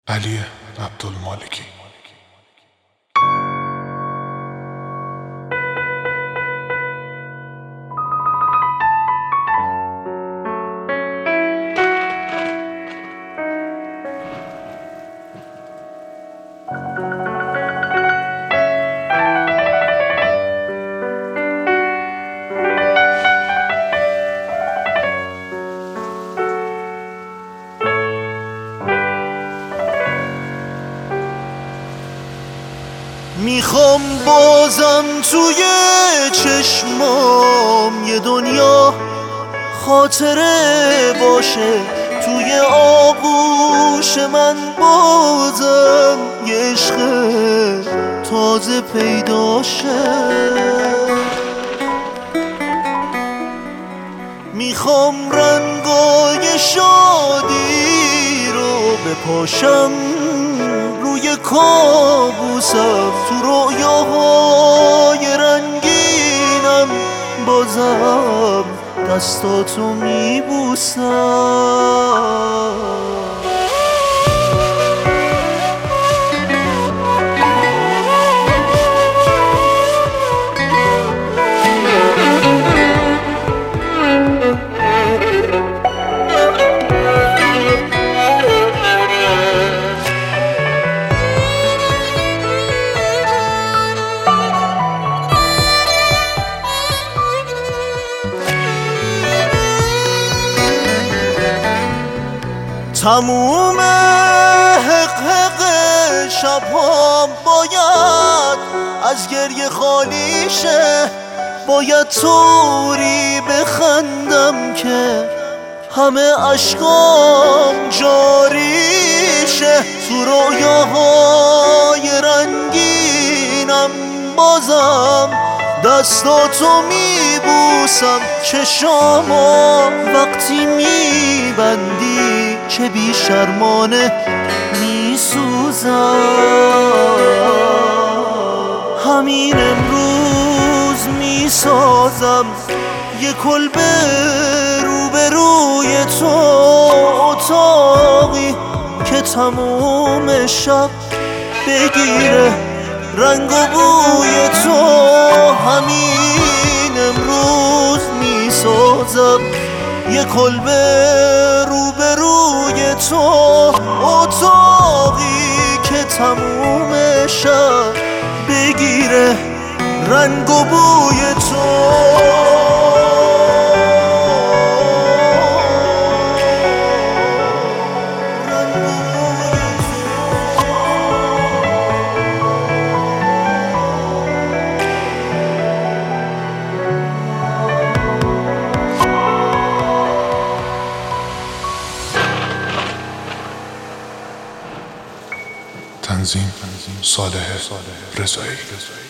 علی عبدالمالکی. میخوام بازم توی چشمام یه دنیا خاطره باشه، توی آغوش من بازم یه عشق تازه پیدا شه. میخوام رنگای شادی رو بپاشم روی کابوسم، تو رویاهای رنگینم بازم دستاتو میبوسم. تموم حق شبام باید از گریه خالی شه، باید طوری بخندم که همه اشکام جاری شه. تو رویاهای رنگینم بازم دستاتو میبوسم، چشامو وقتی میبندی چه بی شرمانه میسوزم. همین امروز میسازم یه کلبه روبروی تو، اتاقی که تموم شب بگیره رنگ و بوی تو. همین امروز میسازم یه کلبه روبروی تو، اتاقی که تموم شب بگیره رنگ و بوی تو. تنظیم صالح رضایی.